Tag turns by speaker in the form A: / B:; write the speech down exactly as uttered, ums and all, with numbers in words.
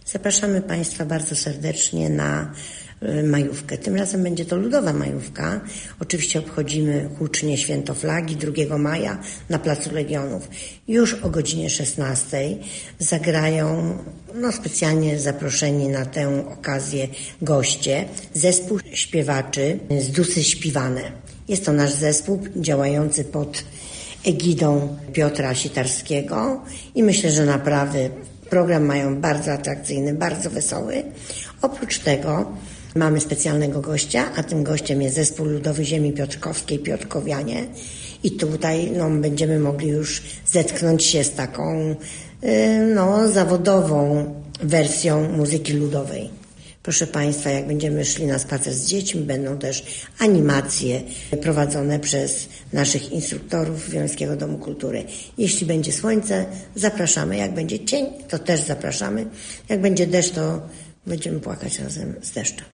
A: Zapraszamy Państwa bardzo serdecznie na majówkę. Tym razem będzie to ludowa majówka. Oczywiście obchodzimy hucznie Święto Flagi drugiego maja na Placu Legionów. Już o godzinie szesnastej zagrają no, specjalnie zaproszeni na tę okazję goście, zespół śpiewaczy z Dusy Śpiwane. Jest to nasz zespół działający pod egidą Piotra Sitarskiego i myślę, że naprawdę program mają bardzo atrakcyjny, bardzo wesoły. Oprócz tego mamy specjalnego gościa, a tym gościem jest zespół ludowy ziemi piotrkowskiej Piotrkowianie i tutaj no, będziemy mogli już zetknąć się z taką no, zawodową wersją muzyki ludowej. Proszę Państwa, jak będziemy szli na spacer z dziećmi, będą też animacje prowadzone przez naszych instruktorów Wieluńskiego Domu Kultury. Jeśli będzie słońce, zapraszamy. Jak będzie cień, to też zapraszamy. Jak będzie deszcz, to będziemy płakać razem z deszczem.